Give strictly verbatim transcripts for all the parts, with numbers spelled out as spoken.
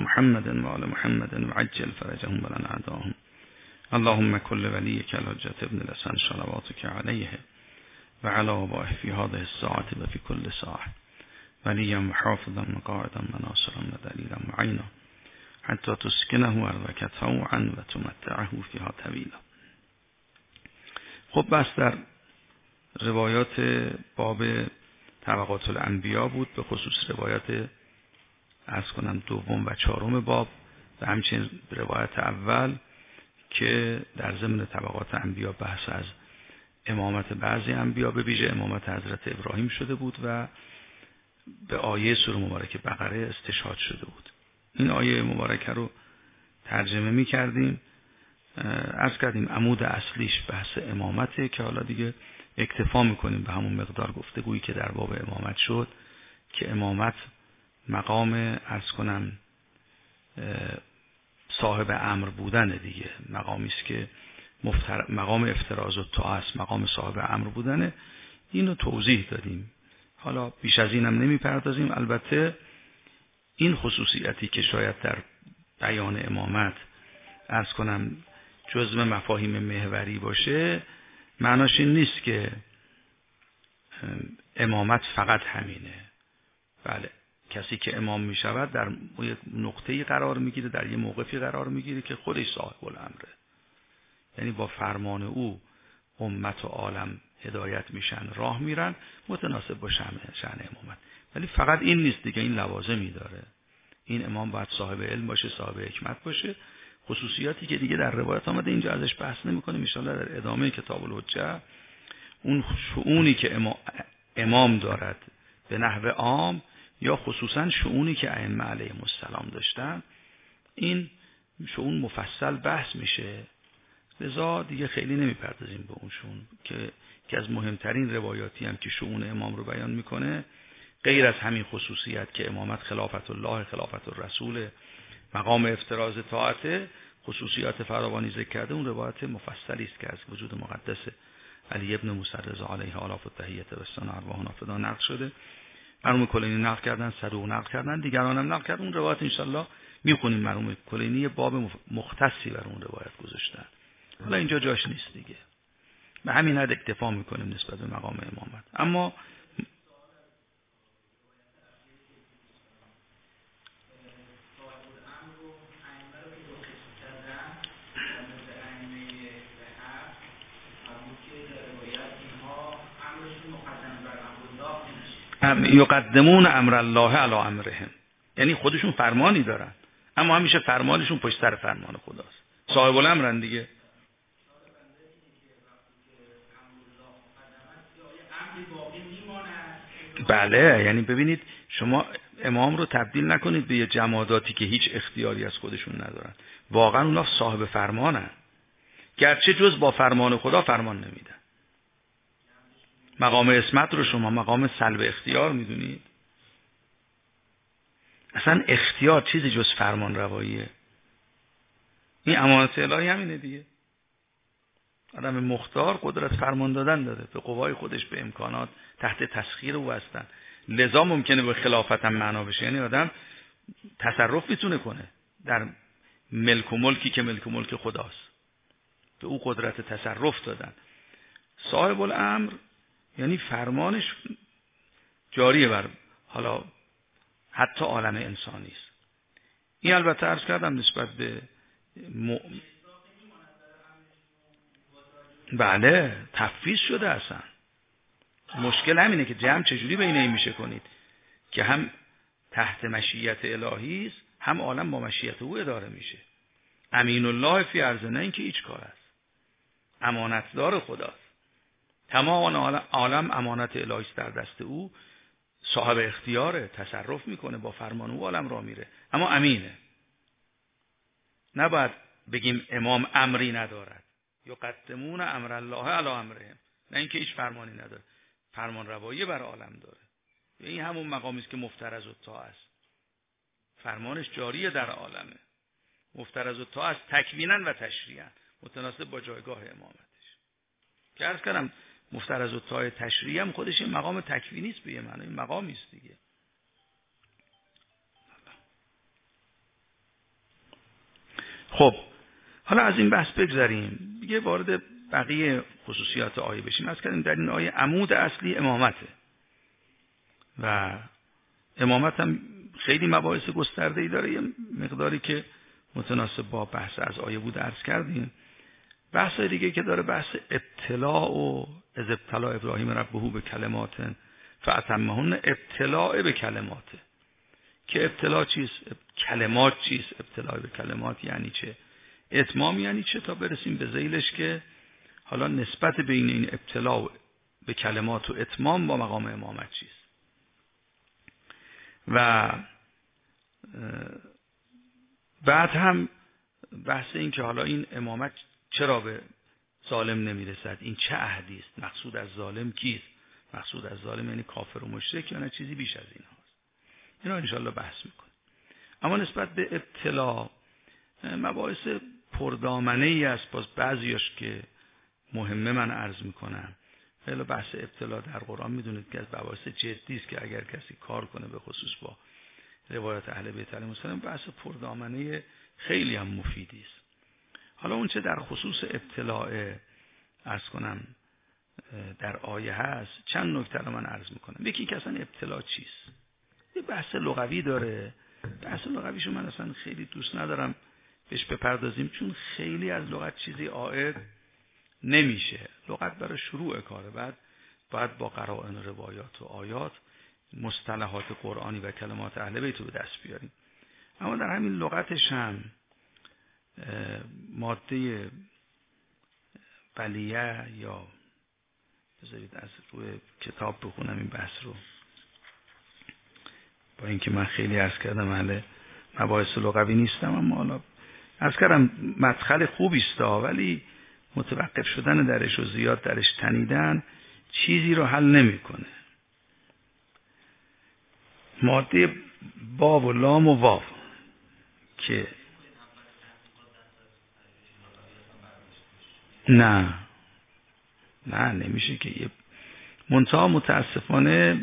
محمد و آل محمد و عجل فرجهم ولن اعداهم. اللهم كل وليك الحجة ابن الحسن صلواتك عليه وعلى آبائه في هذه الساعة وفي كل ساعة وليا وحافظا وقاعدا وناصرا ودليلا معينا حتى تسكنه أرضك طوعا وتمتعه فيها طويلا. خب بس در روایات باب طبقات الانبیا بود، به خصوص روایات عرض کنم دوم و چهارم باب و همچنین روایت اول که در ضمن طبقات انبیا بحث از امامت بعضی انبیا به ویژه امامت حضرت ابراهیم شده بود و به آیه سوره مبارکه بقره استشهاد شده بود. این آیه مبارکه رو ترجمه می کردیم، عرض کردیم عمود اصلیش بحث امامته که حالا دیگه اکتفا میکنیم به همون مقدار گفتگویی که در باب امامت شد که امامت مقام عرض کنم صاحب امر بودن دیگه، مقامی است که مفتر... مقام افتراض و طاعه است، مقام صاحب امر بودنه. اینو توضیح دادیم، حالا بیش از اینم نمیپردازیم. البته این خصوصیتی که شاید در بیان امامت عرض کنم جزء مفاهیم محوری باشه، معناش این نیست که امامت فقط همینه. بله، کسی که امام می شود در یک نقطه‌ای قرار میگیره، در یک موقفی قرار میگیره که خودش صاحب الامره، یعنی با فرمان او امت و عالم هدایت میشن، راه میرن متناسب با شأن شأن امامت. ولی فقط این نیست دیگه، این لوازمی داره. این امام باید صاحب علم باشه، صاحب حکمت باشه، خصوصیاتی که دیگه در روایت آمده، اینجا ازش بحث نمی‌کنیم. ان شاءالله در ادامه کتاب الحجه اون شؤونی که امام دارد به نحو عام یا خصوصا شؤونی که ائمه علیهم السلام داشتن، این شؤون مفصل بحث میشه. لذا دیگه خیلی نمیپردازیم به اون شؤون که که از مهمترین روایاتی هم که شؤون امام رو بیان میکنه، غیر از همین خصوصیت که امامت خلافت الله، خلافت الرسول، مقام افتراض طاعته، خصوصیات فراوانی ذکر کرده، اون روایت مفصلی است که از وجود مقدس علی ابن موسی رضا علیه آلاف التحیت و سنا ارواح نافذا نقل شده. مرحوم کلینی نقل کردن، صدوق نقل کردن، دیگران هم نقل کردن. اون روایت ان شاء الله میخونیم. مرحوم کلینی باب مختصی بر اون روایت گذاشتن، حالا اینجا جاش نیست دیگه، به همین حد اکتفا میکنیم نسبت به مقام امامت. اما یقدمون امر الله علی امرهم، یعنی خودشون فرمانی دارن اما همیشه فرمانشون پشت سر فرمان خداست، صاحب الامرن دیگه. بله، یعنی ببینید شما امام رو تبدیل نکنید به یه جماداتی که هیچ اختیاری از خودشون ندارن. واقعا اونا صاحب فرمانن، گرچه جز با فرمان خدا فرمان نمیدن. مقام اسمت رو شما مقام سلب اختیار میدونید؟ اصلا اختیار چیزی جز فرمان رواییه. این امانت الهی همینه دیگه. آدم مختار قدرت فرمان دادن داره، به قوای خودش، به امکانات، تحت تسخیر او هستن. لذا ممکنه به خلافت هم معنا بشه، یعنی آدم تصرف میتونه کنه در ملک و ملکی که ملک و ملک خداست، به او قدرت تصرف دادن. صاحب الامر یعنی فرمانش جاریه بر حالا حتی عالم انسانی است. این البته عرض کردم نسبت به م... بله تفویض شده اصلا. مشکل همینه که جمع چجوری بین این میشه کنید که هم تحت مشیت الهی است، هم عالم با مشیت او اداره میشه. امین الله فی ارض، نه اینکه هیچ کار است، امانتدار خداست. تمام عالم امانت الهی است در دست او، صاحب اختیاره، تصرف میکنه، با فرمان او عالم را میره، اما امینه. نباید بگیم امام امری ندارد، یقدمون امر الله علی امرهم، نه اینکه هیچ فرمانی نداره، فرمان روایی بر عالم داره. این همون مقامی است که مفترض الطاعه است، فرمانش جاریه در عالمه. مفترض الطاعه است تکوینا و تشریعا، متناسب با جایگاه امامتش. که عرض کردم مفترض الطاعه تشریعی هم خودش این مقام تکوینی است، به یه معنی این مقامی است دیگه. خب حالا از این بحث بگذریم دیگه، وارد بقیه خصوصیات آیه بشیم. از کردیم در این آیه عمود اصلی امامته و امامت هم خیلی مباحث گسترده‌ای داره، یه مقداری که متناسب با بحث از آیه بود عرض کردیم. بحث دیگه که داره بحث ابتلاء و از ابتلاء ابراهیم ربه به کلمات فاتمهن، ابتلاء به کلمات. که ابتلاء چیست؟ کلمات چیست؟ ابتلاء به کلمات یعنی چه؟ اتمام یعنی چه؟ تا برسیم به ذیلش که حالا نسبت بین این ابتلاء به کلمات و اتمام با مقام امامت چیست. و بعد هم بحث این که حالا این امامت چرا به ظالم نمیرسد، این چه عهدی است، مقصود از ظالم کیست، مقصود از ظالم یعنی کافر و مشرک یا نه چیزی بیش از این هاست. اینا انشاءالله بحث میکنیم. اما نسبت به ابتلا مباحث پردامنه ای است، باز بعضیاش که مهمه من عرض میکنم. خیلی بحث ابتلا در قرآن میدونید که از مباحث جدی است که اگر کسی کار کنه به خصوص با روایت اهل بیت علیهم السلام بحث پردامنه خیلی هم مفیدی است. حالا اون چه در خصوص ابتلاء عرض کنم در آیه هست چند نکته رو من عرض میکنم. یکی که اصلا ابتلا چیست؟ یه بحث لغوی داره. بحث لغویشو من اصلا خیلی دوست ندارم بهش بپردازیم، چون خیلی از لغت چیزی عائد نمیشه. لغت برای شروع کاره، بعد باید با قرائن و روایات و آیات مصطلحات قرآنی و کلمات اهل بیت رو به دست بیاریم. اما در همین لغتش هم ماده بلیه یا بذارید از روی کتاب بخونم این بحث رو، با اینکه من خیلی عرض کردم اهل مباحث لغوی نیستم، اما حالا عرض کردم مدخل خوبی است، ولی متوقف شدن درش و زیاد درش تنیدن چیزی رو حل نمیکنه. ماده با و لام و واو که نه نه نمیشه که یه منتها متاسفانه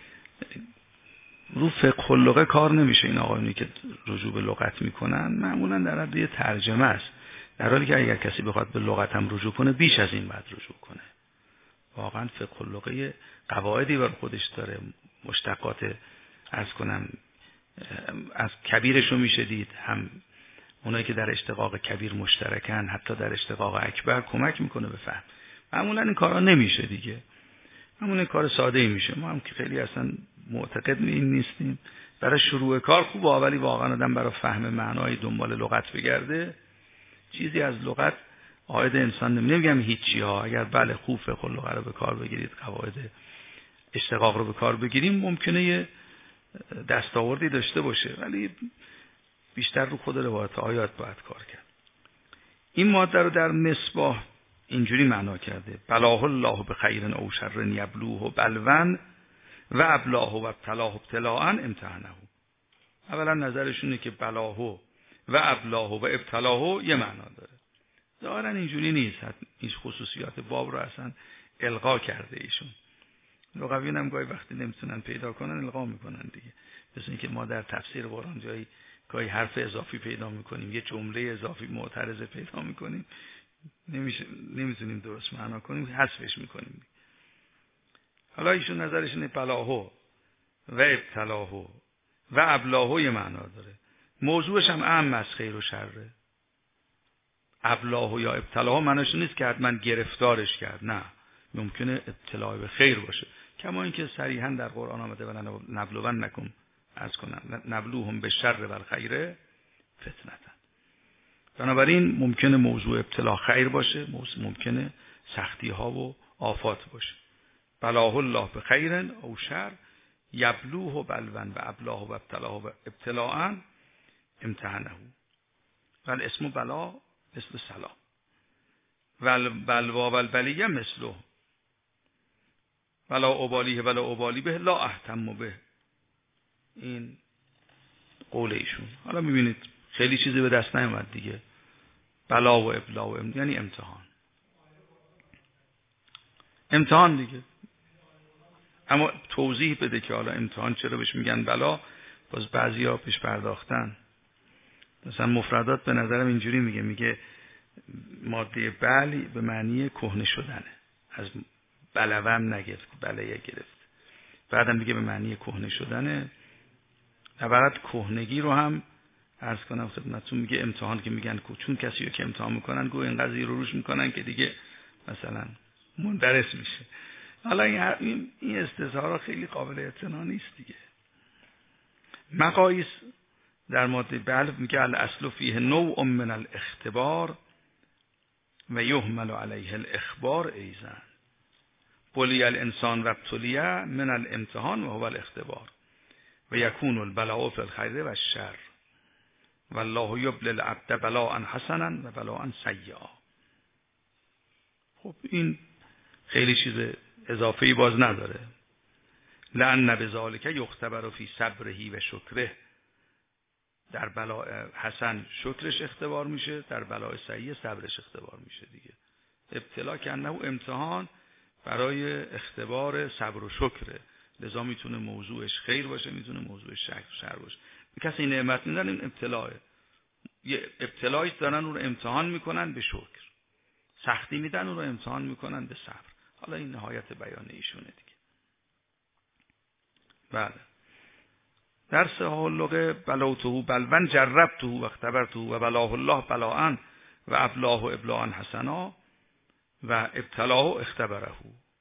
رو فقه اللغه کار نمیشه. این آقایونی که رجوع به لغت میکنن معمولا در حد یه ترجمه است، در حالی که اگر کسی بخواد به لغت هم رجوع کنه بیش از این باید رجوع کنه. واقعا فقه اللغه قواعدی بر خودش داره، مشتقات عرض کنم از کبیرشو میشه دید، هم اونایی که در اشتقاق کبیر مشترکن حتی در اشتقاق اکبر کمک میکنه به فهم. معمولا این کارا نمیشه دیگه، معمولا کار ساده ای میشه. ما هم که خیلی اصلا معتقد این نیستیم. برای شروع کار خوبه، ولی واقعا آدم برای فهم معنای دنبال لغت بگرده چیزی از لغت عائد انسان نمیگم هیچی ها. اگر بله خوب فقه اللغه رو به کار بگیرید، قواعد اشتقاق رو به کار بگیریم، ممکنه یه دستاوردی داشته باشه، ولی بیشتر رو خود روایت آیات باید کار کرد. این ماده رو در مصباح اینجوری معنا کرده: بلاه الله به خیر او شر یبلوه بلون و ابلاه و ابتلاه ابتلاء امتحانه. اولا نظرشونه که بلاه و ابلاه و ابتلاه یه معنا داره. ظاهرا اینجوری نیست. این خصوصیات باب رو اصلا الغا کرده ایشون. لغویین هم گاهی وقتی نمیتونن پیدا کنن الغا میکنن دیگه. مثل اینکه ما در تفسیر قرآن جایی گاهی حرف اضافی پیدا میکنیم، یه جمله اضافی معترضه پیدا میکنیم، نمیشه نمیتونیم درست معنا کنیم، حذفش میکنیم. حالا ایشون نظرش اینه بلاهو و ابتلاهو و ابلاهو یه معنا داره. موضوعش هم اهم از خیر و شره. ابلاهو یا ابتلاهو معناش نیست که حتما گرفتارش کرد، نه، ممکنه ابتلا به خیر باشه، کما اینکه صریحا در قرآن آمده ولی نبلون نکن از کنن نبلوهم به شر و الخیر فتنه. بنابراین ممکنه موضوع ابتلا خیر باشه، ممکنه سختی ها و آفات باشه. بلاه الله به خیر او شر یبلوه بلون و ابلاه و ابتلاه و ابتلاء امتحانه. ول اسم بلا مثل سلام ول بلوا ول بلیه مثله ولا ابالیه ولا ابالی به لا اهتم به. این قول ایشون. حالا میبینید خیلی چیزی به دست نیامد دیگه. بلا و ابلا و ام... یعنی امتحان امتحان دیگه. اما توضیح بده که حالا امتحان چرا بهش میگن بلا. باز بعضیا پیش پرداختن. مثلا مفردات به نظرم اینجوری میگه، میگه ماده بل به معنی کهنه شدنه، از بلوم نگرفت، بله گرفت. بعدم میگه به معنی کهنه شدنه. عبارت کهنگی رو هم عرض کنم خدمتتون، میگه امتحان که میگن چون کسی رو که امتحان میکنن گو این قضیه رو روش میکنن که دیگه مثلا مندرس میشه. حالا این این استظهارا خیلی قابل اعتنا نیست دیگه. مقایس در ماده بل میگه الاصل فیه نوع من الاختبار و یحمل علیه الاخبار ایضا. بلی الانسان و ابتلیه من الامتحان و هو الاختبار و یکون البلاء فی الخیر و الشر والله یبلی العبد بلاء حسنا و بلاء سیئا. خب این خیلی چیز اضافه‌ای باز نداره. لأن بذالک یختبر فی صبره و شکره، در بلاء حسن شکرش اختبار میشه، در بلاء سیئ صبرش اختبار میشه دیگه. ابتلا که انه امتحان برای اختبار صبر و شکره، لذا میتونه موضوعش خیر باشه، میتونه موضوعش شر باشه. به کسی نعمت میدن این ابتلاه، یه ابتلایی دارن اون رو امتحان میکنن به شکر، سختی میدن اون رو امتحان میکنن به صبر. حالا این نهایت بیان ایشونه دیگه. بله. درس حلقه بلوته بلون جربته و اختبرته و بلاه الله بلاء و ابلاه ابلاء حسنا و ابتلاه اختبره.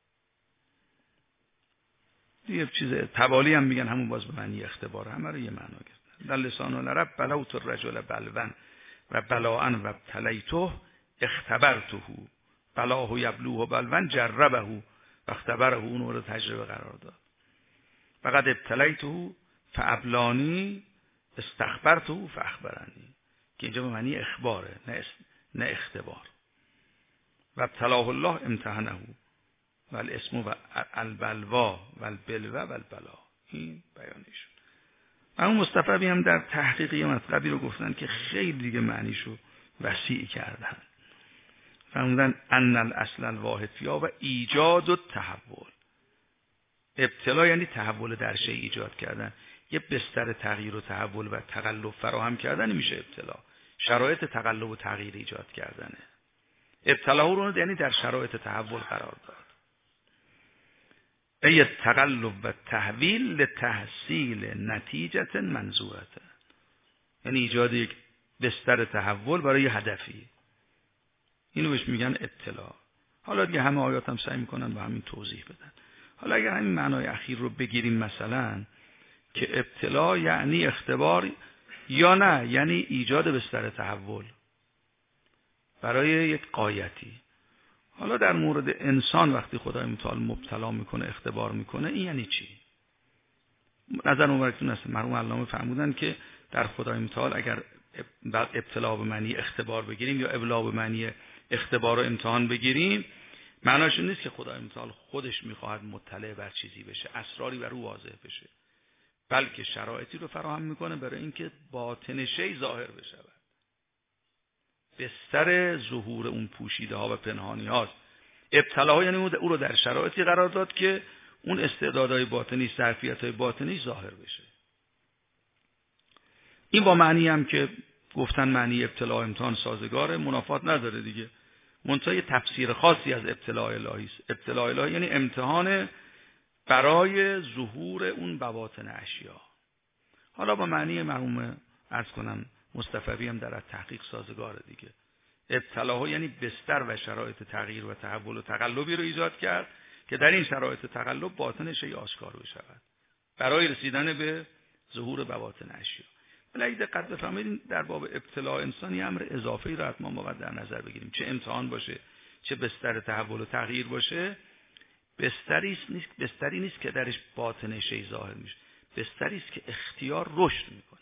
یه چیز توالی هم میگن همون باز به معنی اختباره، همه رو یه معنا گرفتن. در لسان العرب بلوت الرجل بلون و بلاء و ابتلیته اختبرته، بلاه یبلوه بلون جربه و اختبره، اون رو تجربه قرار داد. فقط ابتلیته فابلانی استخبرته فاخبرنی، که اینجا به معنی اخباره نه نه اختبار. و ابتلاه الله امتحنه و الاسم و البلوا و البلوه و البلا. این بیانشون. اما مصطفی هم در تحقیقی مطلبی رو گفتن که خیلی دیگه معنیشو وسیع کردن. فرمودن ان الاصل الواحد فیها و ایجاد التحول. ابتلا یعنی تحول در شی ایجاد کردن، یه بستر تغییر و تحول و تقلب فراهم کردن میشه ابتلا. شرایط تقلب و تغییر ایجاد کردنه. ابتلا رو یعنی در شرایط تحول قرار داد. ای تقلب و تحویل لتحصیل نتیجه منظورته، یعنی ایجاد یک بستر تحول برای هدفی. اینو بهش میگن ابتلا. حالا دیگه همه آیات هم سعی میکنن با همین توضیح بدن. حالا اگر همین معنای اخیر رو بگیریم مثلا که ابتلا یعنی اختبار یا نه یعنی ایجاد بستر تحول برای یک غایتی. حالا در مورد انسان وقتی خدای متعال مبتلا میکنه، اختبار میکنه، این یعنی چی؟ نظر مبارکتون هست مرحوم علامه فرمودن که در خدای متعال اگر ابتلا به معنی اختبار بگیریم یا ابلا به معنی اختبار و امتحان بگیریم، معناش نیست که خدای متعال خودش میخواهد مطلع بر چیزی بشه، اسراری بر او واضح بشه، بلکه شرایطی رو فراهم میکنه برای اینکه باطن شی ظاهر بشه. بستر ظهور اون پوشیده ها و پنهانی هاست. ابتلاها یعنی او رو در شرایطی قرار داد که اون استعدادهای باطنی، ظرفیت‌های باطنی ظاهر بشه. این با معنی هم که گفتن معنی ابتلا امتحان سازگاره، منافات نداره دیگه. منتها یه تفسیر خاصی از ابتلا الهی است. ابتلا الهی یعنی امتحان برای ظهور اون بواطن اشیا. حالا با معنی مرحوم عرض کنم مصطفی هم در تحقیق سازگاره دیگه. ابتلاها یعنی بستر و شرایط تغییر و تحول و تقلبی رو ایجاد کرد که در این شرایط تقلب باطن شی آشکار بشود برای رسیدن به ظهور بواطن اشیا. ولی اگه دقت بفرمایید در باب ابتلا انسانی امر اضافه‌ای رو حتما باید در نظر بگیریم، چه امتحان باشه چه بستر تحول و تغییر باشه. بستری نیست بستری نیست که درش باطن شی ظاهر میشه، بستری است که اختیار رشد میکنه.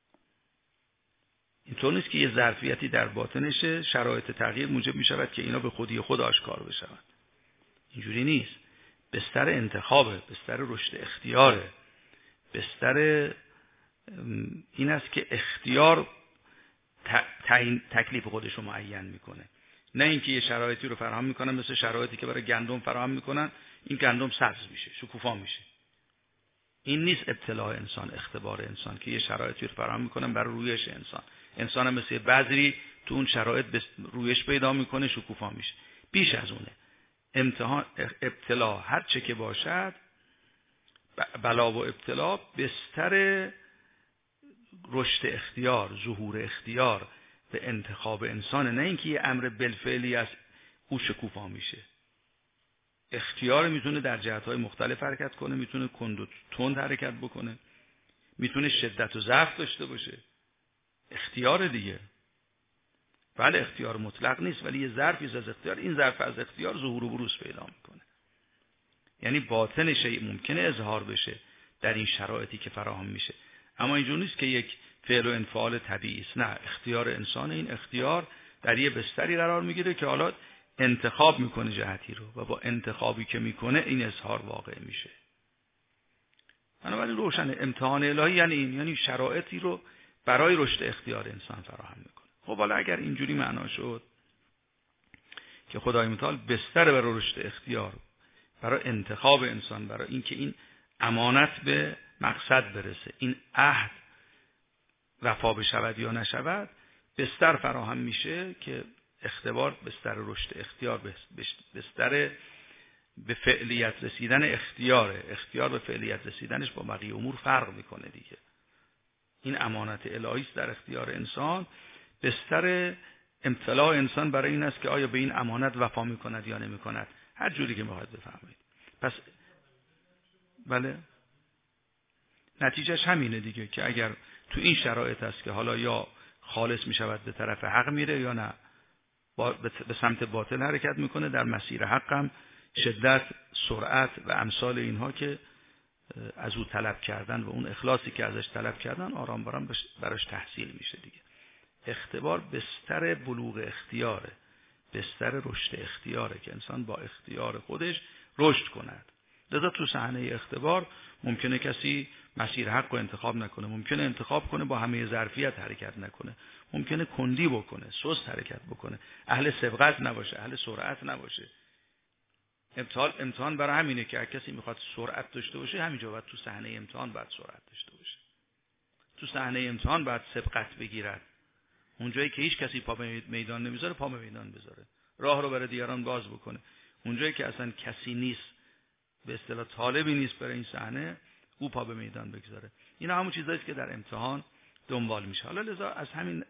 اینطور نیست که یه ظرفیتی در باطنشه، شرایط تغییر موجب میشود که اینا به خودی خود آشکار بشود. اینجوری نیست. بستر انتخابه، بستر رشد اختیاره، بستر این است که اختیار تعیین تکلیف خودش رو معین میکنه، نه اینکه یه شرایطی رو فراهم میکنن مثل شرایطی که برای گندم فراهم میکنن، این گندم سبز میشه، شکوفا میشه. این نیست ابتلاع انسان، اختبار انسان که یه شرایطی رو فراهم میکنن برای رویش انسان. انسان هم مثل بذری تو اون شرایط رویش پیدا میکنه، شکوفا میشه. بیش از اونه. امتحان، ابتلا هر چه که باشد، بلا و ابتلا بستر رشد اختیار، ظهور اختیار به انتخاب انسانه، نه اینکه یه امر بالفعلی از او شکوفا میشه. اختیار میتونه در جهت‌های مختلف حرکت کنه، میتونه کند و تند حرکت بکنه، میتونه شدت و ضعف داشته باشه. اختیار دیگه. بله اختیار مطلق نیست، ولی یه ظرفی از اختیار، این ظرف از اختیار ظهور و بروز پیدا میکنه. یعنی باطن شیء ممکنه اظهار بشه در این شرایطی که فراهم میشه، اما اینجور نیست که یک فعل و انفعال طبیعی است. نه، اختیار انسان، این اختیار در یه بستری قرار میگیره که حالا انتخاب میکنه جهتی رو و با انتخابی که میکنه این اظهار واقع میشه. بنابراین روشن امتحان الهی یعنی این، یعنی شرایطی رو برای رشد اختیار انسان فراهم میکنه. خب حالا اگر اینجوری معنا شد که خدای متعال بستر برای رشد اختیار، برای انتخاب انسان، برای اینکه این امانت به مقصد برسه، این عهد وفا بشود یا نشود، بستر فراهم میشه که اختبار بستر رشد اختیار، بستر به فعلیت رسیدن اختیاره. اختیار به فعلیت رسیدنش با بقیه امور فرق میکنه دیگه. این امانت الهی است در اختیار انسان. بستر امتلاع انسان برای این است که آیا به این امانت وفا میکند یا نمیکند، هر جوری که میخواید بفهمید. پس بله، نتیجهش همینه دیگه که اگر تو این شرایط است که حالا یا خالص میشود به طرف حق میره یا نه به سمت باطل حرکت میکنه، در مسیر حق هم شدت، سرعت و امثال اینها که از او طلب کردن و اون اخلاصی که ازش طلب کردن آرام آرام براش تحصیل میشه دیگه. اختبار بستر بلوغ اختیاره، بستر رشد اختیاره که انسان با اختیار خودش رشد کند. لذا تو صحنه اختبار ممکنه کسی مسیر حق رو انتخاب نکنه، ممکنه انتخاب کنه با همه ظرفیت حرکت نکنه، ممکنه کندی بکنه، سست حرکت بکنه، اهل سبقت نباشه، اهل سرعت نباشه. امتحان امتحان برای همینه که کسی میخواد سرعت داشته باشه، همینجا باید تو صحنه امتحان باید سرعت داشته باشه. تو صحنه امتحان باید سبقت بگیرد. اونجایی که هیچ کسی پا به میدان نمیذاره، پا به میدان بذاره، راه رو برای دیگران باز بکنه. اونجایی که اصلا کسی نیست، به اصطلاح طالبی نیست برای این صحنه، او پا به میدان بگذاره. اینا همون چیزایی است که در امتحان دنبال میشه. حالا لذا از همین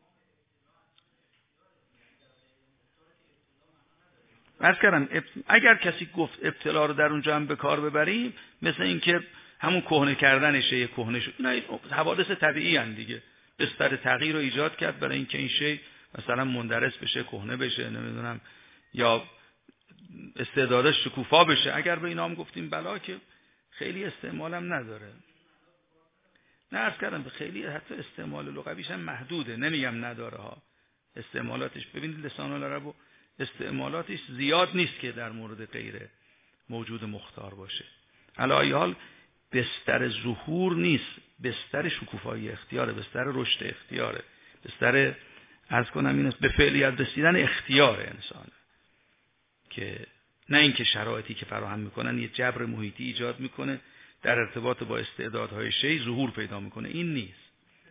عرض کردم اگر کسی گفت ابتلا رو در اونجا هم به کار ببریم، مثل این که همون کهنه کردنشه، یه کهنه شد، اینا حوادث طبیعی ان دیگه. بستر تغییر رو ایجاد کرد برای اینکه این شی مثلا مندرس بشه، کهنه بشه، نمیدونم، یا استعدادش شکوفا بشه. اگر به اینا هم گفتیم بلا، که خیلی استعمال هم نداره. نه عرض کردم خیلی حتی استعمال لغویش هم محدوده، نمیگم نداره ها. استعمالاتش ببینید لسان العرب استعمالاتش زیاد نیست که در مورد غیر موجود مختار باشه. علی ای حال بستر ظهور نیست، بستر شکوفایی اختیاره، بستر رشد اختیاره، بستر عرض کنم این است به فعلیت رسیدن اختیار انسان، که نه اینکه شرایطی که فراهم میکنن یه جبر محیطی ایجاد میکنه در ارتباط با استعدادهای شی ظهور پیدا میکنه. این نیست.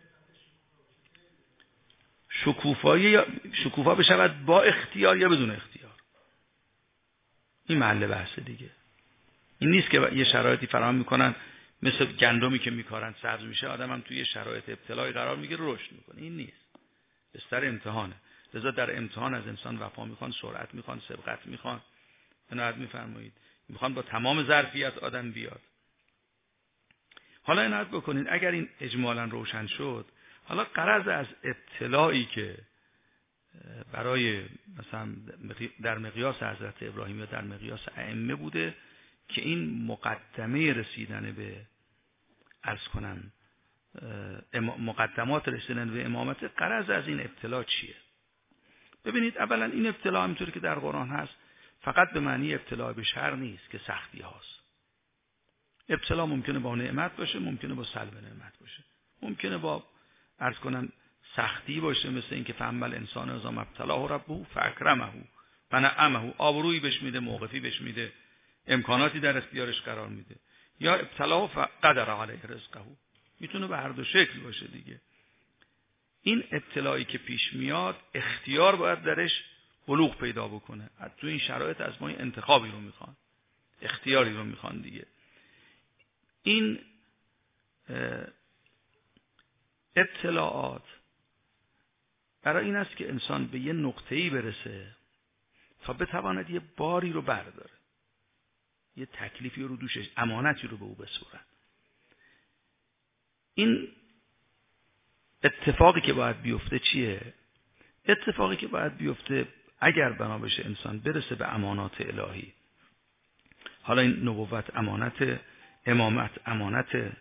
شکوفایی شکوفا بشود با اختیار یا بدون اختیار، این محل بحث دیگه. این نیست که یه شرایطی فراهم میکنن مثل گندمی که میکارن سبز میشه، آدم هم توی یه شرایط ابتلایی قرار میگیره رشد میکنه. این نیست. بستر امتحانه. لذا در امتحان از انسان وفا میخوان، سرعت میخوان، سبقت میخوان. عنایت میفرمایید، میخوان با تمام ظرفیت آدم بیاد. حالا عنایت بکنید اگر این اجمالاً روشن شد، حالا غرض از ابتلایی که برای مثلا در مقیاس حضرت ابراهیم یا در مقیاس ائمه بوده که این مقدمه رسیدن به عرض کنم مقدمات رسیدن به امامت، غرض از این ابتلا چیه؟ ببینید اولا این ابتلا همونطوری که در قرآن هست فقط به معنی ابتلا به شر نیست که سختی هاست. ابتلا ممکنه با نعمت باشه، ممکنه با سلب نعمت باشه، ممکنه با عرض کنم سختی باشه، مثل اینکه فهمل انسان اذا ابتلاه ربه فاکرمه و نعمه، آبرویی بهش میده، موقفی بهش میده، امکاناتی در اختیارش قرار میده. یا ابتلا فقدر علیه رزقه، میتونه به هر دو شکل باشه دیگه. این ابتلایی که پیش میاد اختیار باید درش بلوغ پیدا بکنه. تو این شرایط از ما انتخابی رو میخوان، اختیاری رو میخوان دیگه. این ابتلاعات برای این است که انسان به یه نقطه‌ای برسه تا بتواند یه باری رو برداره، یه تکلیفی رو دوشش، امانتی رو به او بسپارن. این اتفاقی که باید بیفته چیه؟ اتفاقی که باید بیفته اگر بنا بشه انسان برسه به امانات الهی، حالا این نبوت امانت، امامت امانت،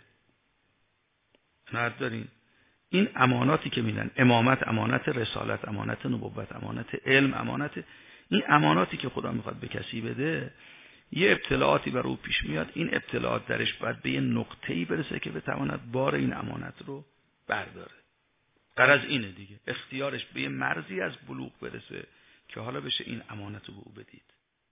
ندارین این اماناتی که میدن، امامت امانت، رسالت امانت، نبوت امانت، علم امانت، این اماناتی که خدا میخواد به کسی بده، یه ابتلاعاتی بر او پیش میاد. این ابتلاعات درش باید به یه نقطه‌ای برسه که بتواند بار این امانت رو برداره. غرض اینه دیگه، اختیارش به یه مرزی از بلوغ برسه که حالا بشه این امانت رو به او بدید.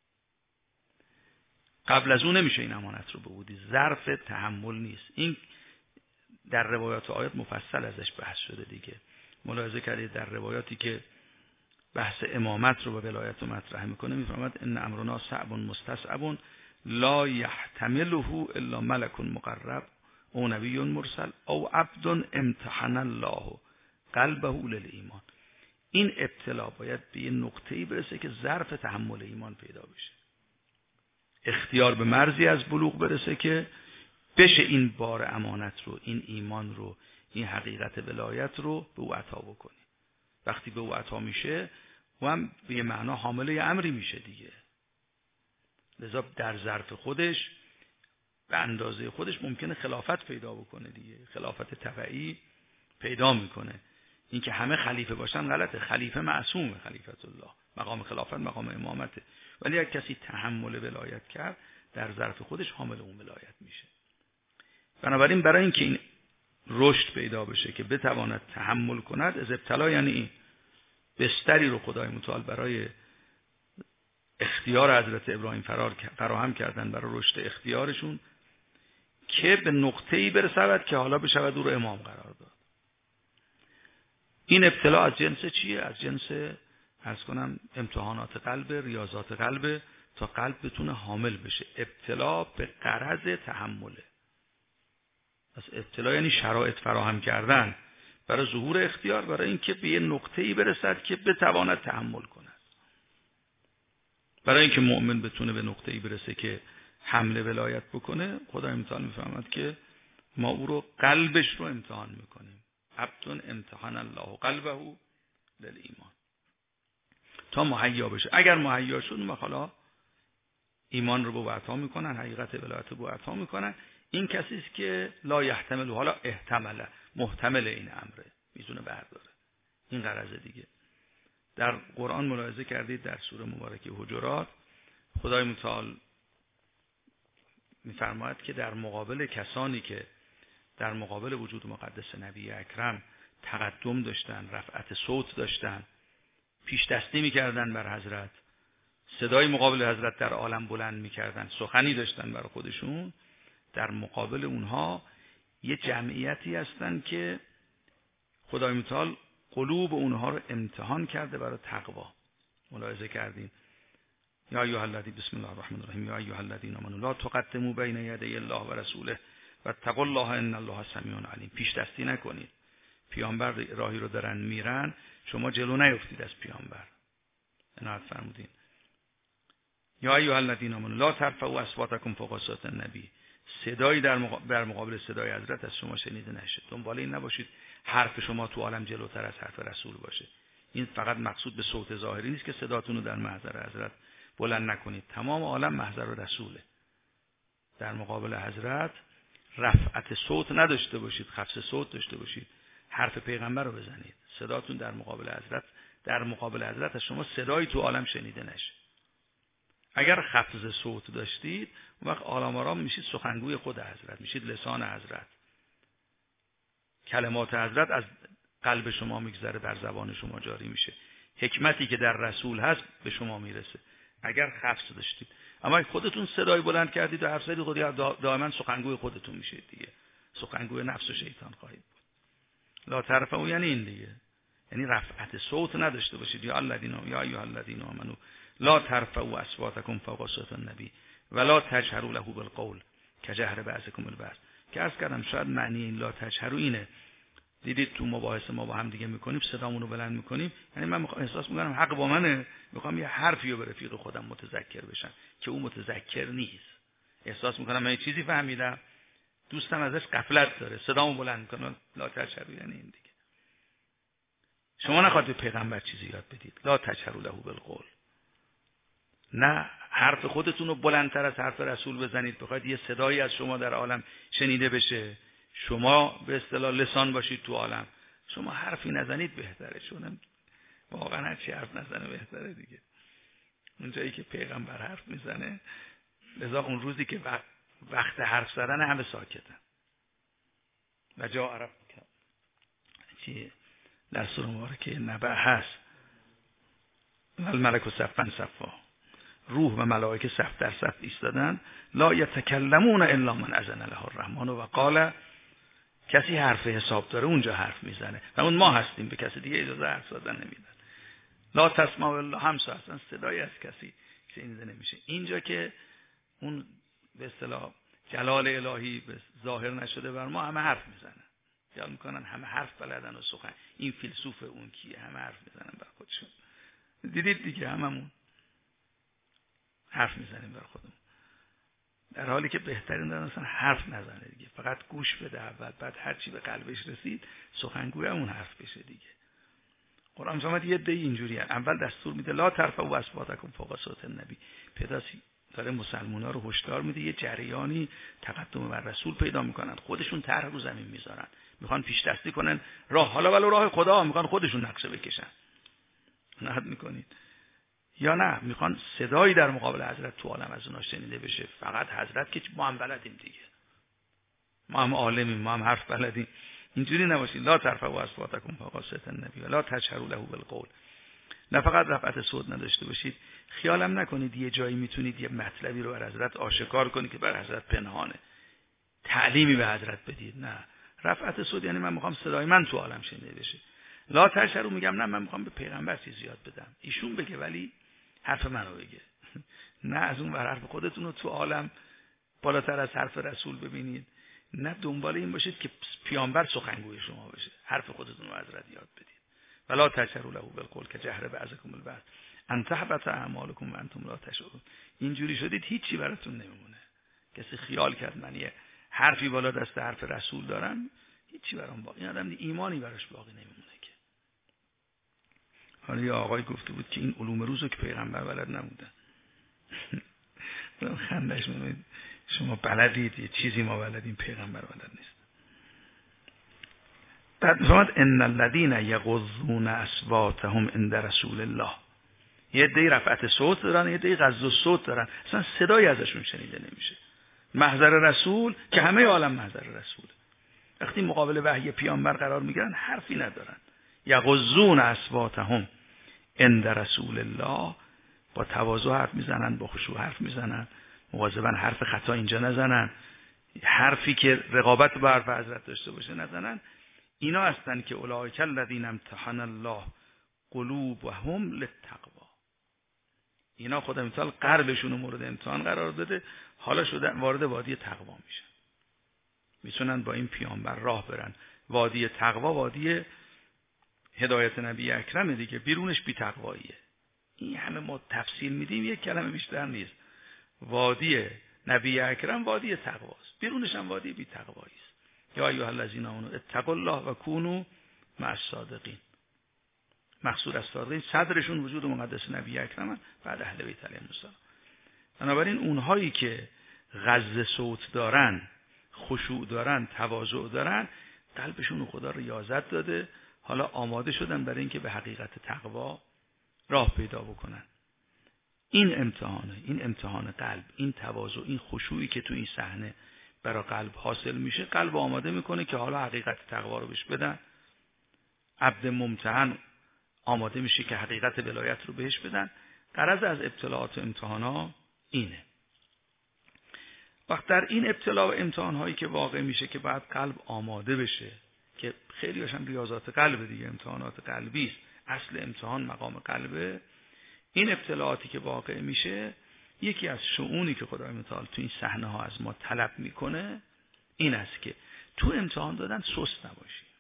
قبل از اون نمیشه این امانت رو به او بدید، ظرف تحمل نیست. این در روایات و آیات مفصل ازش بحث شده دیگه. ملاحظه کردید در روایاتی که بحث امامت رو و ولایت رو مطرح میکنه میفرماد ان امرنا صعب مستصعب لا یحتمله الا ملک مقرب او نبی مرسل او عبد امتحن الله قلبه للایمان. این ابتلا باید به یه نقطه‌ای برسه که ظرف تحمل ایمان پیدا بشه، اختیار به مرزی از بلوغ برسه که بشه این بار امانت رو، این ایمان رو، این حقیقت ولایت رو به او عطا بکنی. وقتی به او عطا میشه و هم به یه معنا حامله امری میشه دیگه. لذا در ظرف خودش به اندازه خودش ممکنه خلافت پیدا بکنه دیگه، خلافت تبعی پیدا میکنه. این که همه خلیفه باشن غلطه، خلیفه معصومه، خلیفت الله، مقام خلافت مقام امامته، ولی اگه کسی تحمل ولایت کرد در ظرف خودش حامل اون ولایت میشه. بنابراین برای اینکه این رشد پیدا بشه که بتواند تحمل کند از ابتلا، یعنی این بستری رو خدای متعال برای اختیار حضرت ابراهیم فرار فراهم کردن برای رشد اختیارشون که به نقطه‌ای برسد که حالا بشود او رو امام قرار داد. این ابتلا از جنس چیه؟ از جنس عرض کنم امتحانات قلب، ریاضات قلب، تا قلب بتونه حامل بشه. ابتلا به غرض تحمله. از ابتلا یعنی شرایط فراهم کردن برای ظهور اختیار، برای اینکه به یه نقطه‌ای برسد که بتواند تحمل کند. برای اینکه مؤمن بتونه به نقطه‌ای برسه که حمله ولایت بکنه، خدای متعال میفهمد که ما او رو قلبش رو امتحان میکنیم. عبد امتحان الله قلبه للایمان، تا مهیا بشه. اگر مهیا شد ما حالا ایمان رو به عطا میکنن، حقیقت ولایت رو به عطا میکنن. این کسی است که لا یحتمل، حالا احتمل، محتمل این امره، میتونه برداره. این غرض دیگه. در قرآن ملاحظه کردید در سوره مبارکه حجرات خدای متعال میفرماید که در مقابل کسانی که در مقابل وجود مقدس نبی اکرم تقدم داشتن، رفعت صوت داشتن، پیش دستی میکردن بر حضرت، صدای مقابل حضرت در عالم بلند میکردن، سخنی داشتن برای خودشون، در مقابل اونها یه جمعیتی هستن که خدای متعال قلوب اونها رو امتحان کرده برای تقوا. ملاحظه کردین یا ایها الذین بسم الله الرحمن الرحیم یا ایها الذین آمنوا لا تقدموا بین یدی الله و رسوله واتقوا الله ان الله سمیع علیم. پیش دستی نکنید. پیامبر راهی رو دارن میرن، شما جلو نیفتید از پیامبر. عنایت فرمودین. یا ایها الذین آمنوا لا ترفعوا اصواتکم فوق صوت النبی. صدایی در مقابل, مقابل صدای حضرت از شما شنیده نشه. دنبال این نباشید حرف شما تو عالم جلوتر از حرف رسول باشه. این فقط مقصود به صوت ظاهری نیست که صداتون رو در محضر حضرت بلند نکنید. تمام عالم محضر رسوله. در مقابل حضرت رفعت صوت نداشته باشید، خفض صوت داشته باشید. حرف پیغمبر رو بزنید. صداتون در مقابل حضرت در مقابل حضرت از شما صدایی تو عالم شنیده نشه. اگر خفض صوت داشتید، اون وقت آرام آرام میشید سخنگوی خود حضرت، میشید لسان حضرت. کلمات حضرت از قلب شما میگذره، در زبان شما جاری میشه. حکمتی که در رسول هست به شما میرسه. اگر خفض داشتید. اما خودتون صدای بلند کردید و حرف زدید، خودی دائما سخنگوی خودتون میشید دیگه، سخنگوی نفس و شیطان خواهید بود. لا ترفعوا یعنی این دیگه، یعنی رفعت صوت نداشته باشید. یا الذین یا ایها الذین آمنوا لا ترفعوا اصواتکم فوق صوت النبی ولا تجهروا له بالقول کجهر بعضکم لبعض. که عرض کردم شاید معنی این لا تجهروا اینه، دیدید تو مباحثه ما با هم دیگه میکنیم صدامون رو بلند میکنیم، یعنی من میخوام احساس میکنم حق با منه، میخوام یه حرفی رو به رفیق خودم متذکر بشم که او متذکر نیست. احساس میکنم من یه چیزی فهمیدم، دوستم ازش غفلت داره، صدامو بلند میکنم. لا تجهروا یعنی این دیگه. شما نخواهید به پیغمبر چیزی یاد بدید. لا تجهروا له بالقول، نه حرف خودتون رو بلندتر از حرف رسول بزنید، بخواید یه صدایی از شما در عالم شنیده بشه، شما به اصطلاح لسان باشید تو عالم. شما حرفی نزنید بهتره، چون واقعا هر چی حرف نزنه بهتره دیگه. اون جایی که پیغمبر حرف میزنه، لذا اون روزی که وقت حرف زدن همه ساکتن. و جا عرب چی در سوره مبارکه نبأ هست، الملک و صفن صفا، روح و ملائکه صف در صف ایستادن، لا یتکلمون الا من اذن له الرحمن و قال. کسی حرف حساب داره اونجا حرف میزنه و اون ما هستیم، به کسی دیگه اجازه حرف زدن نمیدن. لا تسمع الا همسا، اصلا صدای از کسی شنیده نمیشه. اینجا که اون به اصطلاح جلال الهی به ظاهر نشده بر ما، همه حرف میزنن، یا میکنن همه حرف بلدن و سخن. این فیلسوف اون کیه، همه حرف میزنن بر خودشون. دیدید دیگه، هممون حرف میزنیم بر خودمون، در حالی که بهترین دارن اصلا حرف نزنه دیگه، فقط گوش بده اول، بعد هر چی به قلبش رسید سخنگوی همون حرف بشه دیگه. قرآن فرمود یه دی اینجوریه، اول دستور میده لا ترفعوا اصواتکم فوق صوت النبی، پیداست داره مسلمونا رو هشدار میده یه جریانی تقدم بر رسول پیدا میکنن، خودشون طرح رو زمین میذارن، میخوان پیش دستی کنن راه، حالا ولو راه خدا، میخوان خودشون نقشه بکشن. نهاد میکنید یا نه میخوان صدایی در مقابل حضرت تو عالم از اونها شنیده بشه، فقط حضرت که ما هم بلدیم دیگه، ما هم عالمیم، ما هم حرف بلدیم. اینجوری نباشید. لا ترفعوا اصواتکم فوق صوت النبی ولا تجهروا له بالقول. نه فقط رفعت صوت نداشته باشید، خیالم نکنید یه جایی میتونید یه مطلبی رو بر حضرت آشکار کنید که بر حضرت پنهانه، تعلیمی به حضرت بدید. نه، رفعت صوت یعنی من میخوام صدای من تو عالم شنیده بشه. لا تجهروا میگم نه، من میخوام به پیغمبر چیزی یاد بدم، ایشون بگه ولی حرف منو بگه. نه از اون ور حرف خودتون رو تو عالم بالاتر از حرف رسول ببینید، نه دنبال این باشید که پیامبر سخنگوی شما بشه، حرف خودتون رو حضرت یاد بدید. ولا تجهروا له بالقول کجهر بعضکم لبعض ان تحبط اعمالکم وانتم لا تشعرون. اینجوری شدید هیچی براتون نمیمونه. کسی خیال کرد من یه حرفی بالا دست حرف رسول دارم، هیچی برام باقی، این آدم ایمانی براش باقی نمیمونه که. حالا یه آقای گفته بود که این علوم روزو که پیغمبر بلد نبودن. خندش میاد، شما بلدید یه چیزی ما بلدیم، پیغمبر بلد نیست. بعد فرمود ان الذين يغضون اصواتهم عند رسول الله، یه عده رفعت صوت دارن، یه عده غض الصوت دارن، اصلا صدایی ازشون شنیده نمیشه. محضر رسول که همه عالم محضر رسول، وقتی مقابل وحی پیامبر قرار میگیرن حرفی ندارن. یغضون اصواتهم عند رسول الله، با تواضع حرف میزنن، با خشوع حرف میزنن، مواظبن حرف خطا اینجا نزنن، حرفی که رقابت بر حرف حضرت داشته باشه نزنن. اینا هستن که اولئک الذین امتحن الله قلوبهم للتقوا، اینا خدا تعالی قلبشون رو مورد امتحان قرار داده، حالا شده وارد وادی تقوا میشن، میتونن با این پیامبر راه برن. وادی تقوا وادی هدایت نبی اکرم دیگه، بیرونش بی تقواییه. این همه ما تفصیل میدیم، یک کلمه بیشتر نیست. وادی نبی اکرم وادی تقواست، بیرونش هم وادی بی تقوایی است. یا ایها الذین آمنوا اتقوا الله و کونوا مع الصادقین. مقصود از صادقین صدرشون وجود مقدس نبی اکرم، بعد اهل بیت علیهم السلام. بنابراین اونهایی که غض صوت دارن، خشوع دارن، تواضع دارن، قلبشون خدا ریاضت داده، حالا آماده شدن برای اینکه به حقیقت تقوا راه پیدا بکنن. این امتحانه، این امتحان قلب، این تواضع، این خشوعی که تو این صحنه برای قلب حاصل میشه، قلب آماده میکنه که حالا حقیقت تقوا رو بهش بدن. عبد ممتحن آماده میشه که حقیقت ولایت رو بهش بدن. غرض از ابتلاعات و امتحانا اینه. وقت در این ابتلا و امتحان هایی که واقع میشه که بعد قلب آماده بشه، که خیلی هاشم ریاضات قلب دیگه، امتحانات قلبی است، اصل امتحان مقام قلبه. این ابتلاعاتی که واقع میشه، یکی از شؤونی که خدای متعال تو این صحنه ها از ما طلب میکنه این است که تو امتحان دادن سست نباشیم،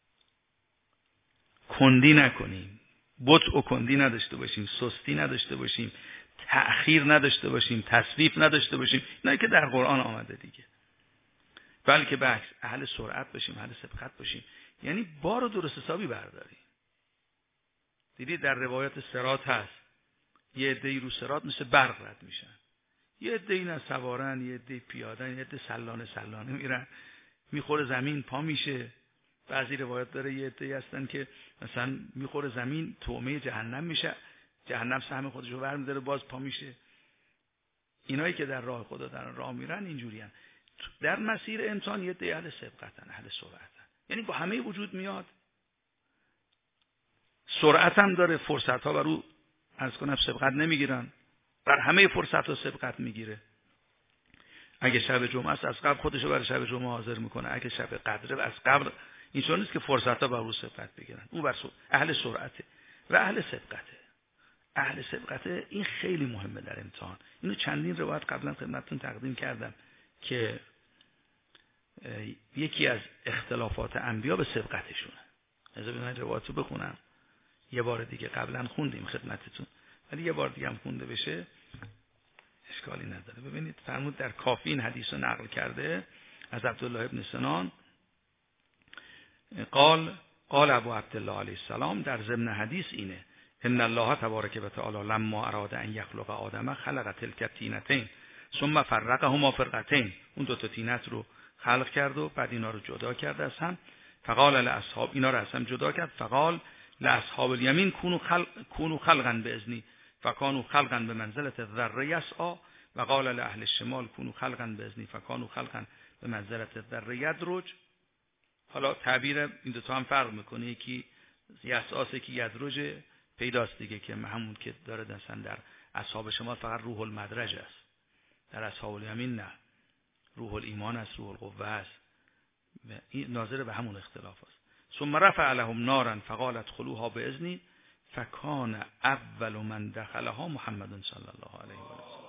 کندی نکنیم، بطء و کندی نداشته باشیم، سستی نداشته باشیم، تأخیر نداشته باشیم، تسویف نداشته باشیم. اینایی که در قرآن آمده دیگه. بلکه برعکس اهل سرعت باشیم، اهل سبقت باشیم، یعنی بار رو درست حسابی برداریم. دیدید در روایات صراط هست یه عده‌ای رو صراط مثل برق رد میشن، یه عده‌ای نه سوارن، یه عده‌ای پیادن، یه عده سلانه سلانه میرن، میخوره زمین پا میشه. بعضی روایات داره یه عده‌ای هستن که مثلا میخوره زمین طعمه جهنم میشه، جهنم سهم خودش رو برمی‌داره باز پا میشه. اینایی که در راه خدا در راه میرن اینجوریان. در مسیر امتحان یه عده اهل سبقتن، اهل سرعتن، یعنی با همه وجود میاد، سرعت هم داره، فرصت ها برو عرض کنم سبقت نمیگیرن، بر همه فرصت ها سبقت میگیره. اگه شب جمعه است از قبل خودشو برای شب جمعه حاضر میکنه، اگه شب قدره از قبل. اینطور نیست که فرصت ها برو سبقت بگیرن. اون بر اهل سرعته و اهل سبقته. اهل سبقته این خیلی مهمه در امتحان. اینو چندین روایت قبلا خدمتتون تقدیم کردم که یکی از اختلافات انبیا به سبقتشونه. از این روایتو بخونم. یه بار دیگه قبلا خوندیم خدمتتون، ولی یه بار دیگه هم خونده بشه اشکالی نداره. ببینید فرمود در کافی این حدیث رو نقل کرده از عبدالله ابن سنان قال قال ابو عبدالله علیه السلام در ضمن حدیث اینه: ان الله تبارک و تعالی لما اراد ان یخلق آدم خلق تلک الطینتین ثم فرقهما فرقتین. اون دو تا طینت رو خلق کرد و بعد اینا رو جدا کرد از هم. فقال لاصحاب، اینا رو از هم جدا کرد. فقال لاصحاب الیمین کونوا خلق کونوا خلقا باذنی فکانوا خلقا بمنزله الذره یسعى. وقال لاهل الشمال کونوا خلقا باذنی فکانوا خلقا بمنزله الذره یدرج. حالا تعبیر این دو تا هم فرق میکنه، یکی یسعاس یکی یدرج، پیداست دیگه که همون که داره مثلا در اصحاب شمال فقط روح المدرج است، در اصحاب الیمین نه، روح الایمان است، روح القوه است. این ناظر به همون اختلاف است. ثم رفع لهم نارا فقال ادخلوها باذنی فکان اول من دخلها محمد صلی الله علیه و آله.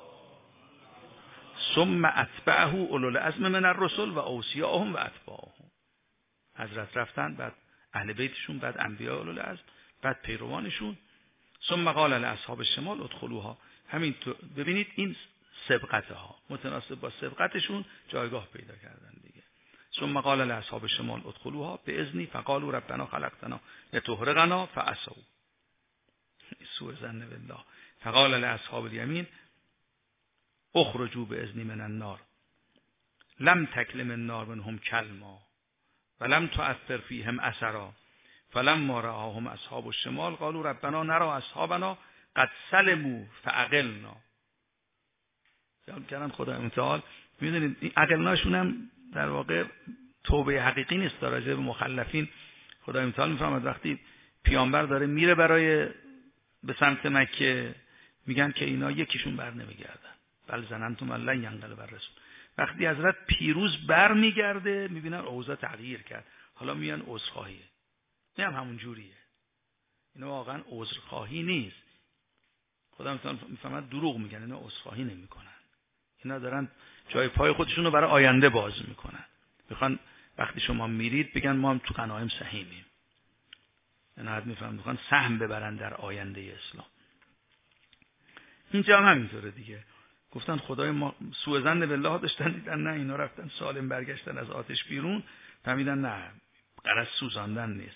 ثم اتبعه اولو العزم من الرسل و اوصیاهم و اتباعهم. حضرت رفتن، بعد اهل بیتشون، بعد انبیاء اولو العزم، بعد پیروانشون. ثم قال لاصحاب الشمال ادخلوها. همین تو ببینید این سبقتها متناسب با سبقتشون جایگاه پیدا کردن دیگه. ثم قال لاصحاب الشمال ادخلوها باذنی فقالوا ربنا خلقتنا لتحرقنا فعصوا سوء ظن بالله. فقال لاصحاب الیمین اخرجوا باذنی من النار لم تکلم النار منهم کلما ولم تؤثر فیهم اثرا فلما رآهم اصحاب الشمال قالوا ربنا نرى اصحابنا قد سلموا فعقلنا. خیال کردن خدای متعال میدونید این عقلناشون هم در واقع توبه حقیقی نیست. در راجع به مخلفین خدای متعال میفهمد وقتی پیامبر داره میره برای به سمت مکه میگن که اینا یکیشون بر نمیگردن، بل زننتم لن ينقلب الرسول. وقتی حضرت پیروز بر میگرده میبینن اوضاع تغییر کرد، حالا میان عذرخواهیه. این هم همون جوریه. اینا واقعا عذرخواهی نیست. خدا متعال میفهمد دروغ میگن، اینا عذرخواهی نمیکنن. اینا دارن جای پای خودشون رو برای آینده باز میکنن. میخوان وقتی شما میرید بگن ما هم تو غنایم سهیمیم. اینا حد میفهمن میخوان سهم ببرن در آینده اسلام. اینجا هم همینطوره دیگه. گفتن خدای ما سوء ظن بالله داشتن، دیدن نه اینا رفتن سالم برگشتن از آتش بیرون، فهمیدن نه غرض سوزاندن نیست.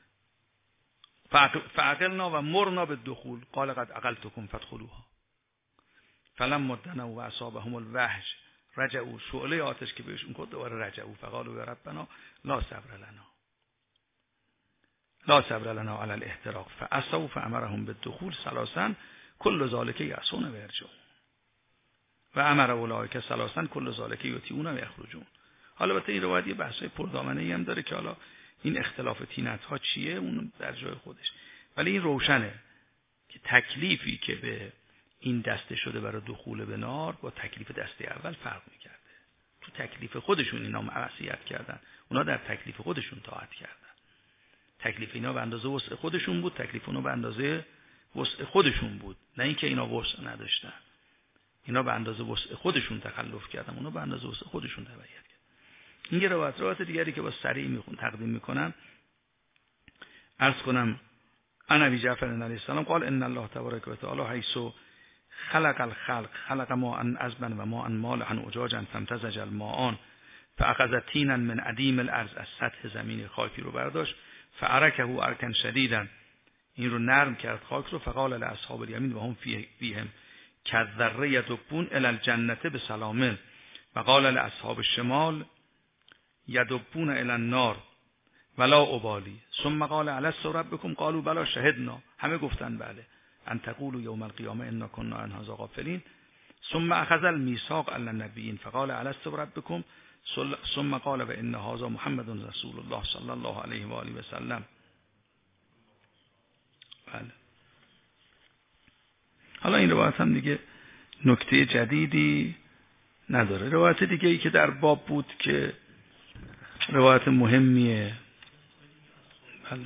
فعقلنا و مرنا بالدخول قال قد عقلتكم فادخلوها فلما دنوا و اصابهم الوحش رجعوا. شعله آتش که بهشون خود دوباره رجعوا فقالوا یا ربنا لا صبر لنا لا صبر لنا على الاحتراق فعصوا فامرهم بالدخول ثلاثا كل ذلك يعصون ويرجعون و امر اولئک ثلاثا كل ذلك یطیعون و یخرجون. حالا البته این روایت یه بحثای پردامنه‌ای هم داره که حالا این اختلاف تینت ها چیه اون در جای خودش، ولی این روشنه که تکلیفی که به این دسته شده برای دخول به نار با تکلیف دسته اول فرق میکرده. تو تکلیف خودشون اینا معصیت کردن، اونا در تکلیف خودشون طاعت کردن. تکلیف اینا به اندازه وسع خودشون بود، تکلیف اونا به اندازه وسع خودشون بود، نه اینکه اینا وسع نداشتن. اینا به اندازه وسع خودشون تخلف کردن، اونا به اندازه وسع خودشون تبعیت کردن. این یه روایت روایت دیگری که با سریع میخون تقدیم میکنم عرض کنم عن ابی جعفر علیه السلام قال ان الله تبارک و تعالی حیث خلق الخلق خلق ما ان عذبا و ما ان مالحا اجاجا فامتزج الماءان فاخذ تینا من عدیم الارض، از سطح زمین خاکی رو برداشت فعرکه ارکا شدیدا، این رو نرم کرد خاک رو، فقال لاصحاب الیمین و هم فیهم کذره یدبون الی الجنه بسلام و قال لاصحاب الشمال یدبون الی النار ولا ابالی ثم قال الست ربکم قالوا بلا شهدنا، همه گفتن بله، ان تقولوا یوم القیامه انا كنا عن هذا غافلین ثم اخذ الميثاق علی النبیین فقال الست ربکم ثم قال و ان هذا محمد رسول الله صلی الله علیه و آله و سلم. بله. حالا این روایت هم دیگه نکته جدیدی نداره. روایت دیگه ای که در باب بود که روایت مهمیه. بله.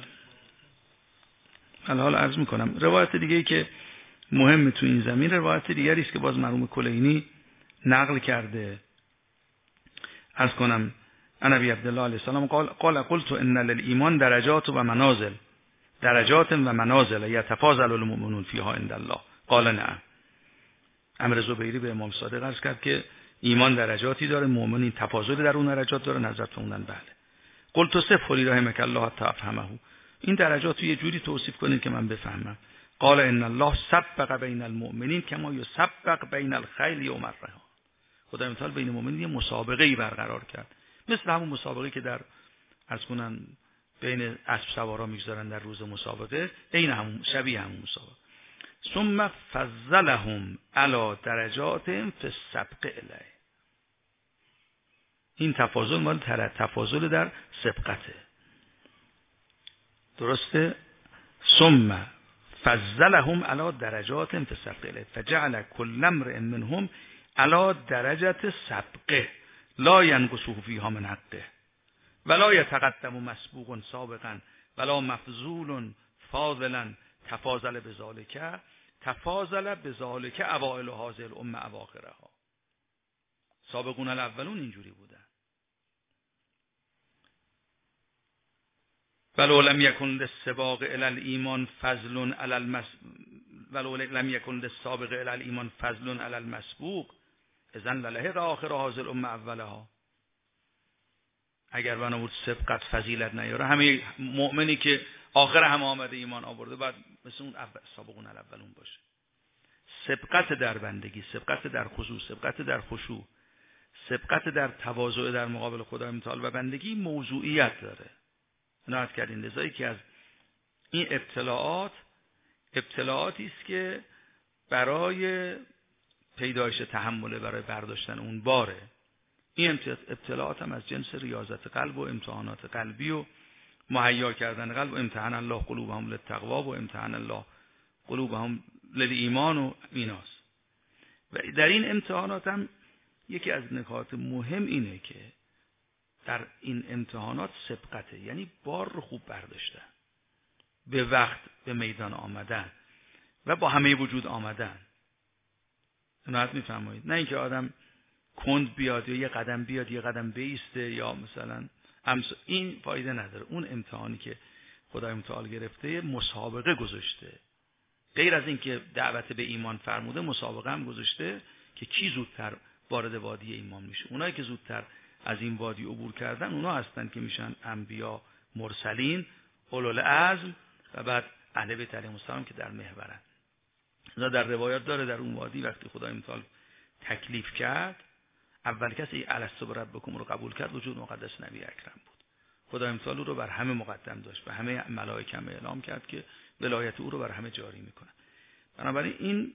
حالا عرض میکنم روایت دیگه ای که مهمه تو این زمین روایت دیگری است که باز مرحوم کلینی نقل کرده. عرض کنم عن ابی عبدالله علیه السلام قال قال قلت ان للایمان درجات و منازل درجات و منازل یتفاضل المؤمنون فیها عند الله قال نعم. امر زبیری به امام صادق عرض کرد که ایمان درجاتی داره، مؤمنین تفاضل در اون درجات داره، نظر فرمودن بله. قلت صف لی رحمک الله حتی افهمه، این درجات رو یه جوری توصیف کنید که من بفهمم. قال ان الله سبق بین المؤمنین کما یسبق بین الخیل یوم الرحا، خدای متعال بین مؤمنین یه مسابقه ای برقرار کرد، مثل همون مسابقه که در عرض کنن بین اسب سوارا میگذارن در روز مسابقه، عین همون شبیه همون مسابقه. ثم فضلهم علی درجاتهم فی السبق الیه، این تفاضل مال تفاضل در سبقته، درسته؟ ثم فضلهم علی درجاتهم فی السبق الیه فجعل کل امرئ منهم علی درجه سبقه لا ینقصه فیها من حقه ولا یتقدم مسبوق سابقا ولا مفضول فاضلا تفاضل بذالک تفاضل بذالک اوائل هذه الامه اواخرها. سابقون الاولون اینجوری بودن. ولو لم یکن للسباق الی الایمان فضل علی المس ولو لم یکن للسابق الی الایمان فضل علی المسبوق اذن للحق آخر هذه الامه اولها. اگر بنا بود سبقت فضیلت نیاره، همه مؤمنی که آخر هم آمده ایمان آورده بعد مثل اون اول سابقون الاولون باشه. سبقت در بندگی، سبقت در خضوع، سبقت در خشوع، سبقت در تواضع در مقابل خدای متعال و بندگی موضوعیت داره. عنایت کردین لذایی که از این ابتلاعات ابتلاعاتی است که برای پیدایش تحمل، برای برداشتن اون باره. این ابتلاعات هم از جنس ریاضت قلب و امتحانات قلبی و مهیا کردن قلب و امتحان الله قلوبهم للتقوا و امتحان الله قلوبهم للایمان و ایناست. و در این امتحانات هم یکی از نکات مهم اینه که در این امتحانات سبقته، یعنی بار رو خوب برداشتن، به وقت به میدان آمدن و با همه وجود آمدن. عنایت میفرمایید، نه اینکه آدم کند بیاد یا یه قدم بیاد یه قدم بیسته یا مثلا امس، این فایده نداره. اون امتحانی که خدای متعال گرفته مسابقه گذاشته، غیر از این که دعوت به ایمان فرموده مسابقه هم گذاشته که کی زودتر وارد وادی ایمان میشه. اونایی که زودتر از این وادی عبور کردن اونا هستن که میشن انبیا، مرسلین، اولوالعزم و بعد اهل بیت علیهم السلام که در محورن. اینا در روایات داره در اون وادی وقتی خدای متعال تکلیف کرد، اول کسی الست بربکم رو قبول کرد وجود مقدس نبی اکرم بود. خدای متعال رو بر همه مقدم داشت و همه ملائکه هم اعلام کرد که ولایت او رو بر همه جاری میکنه. بنابراین این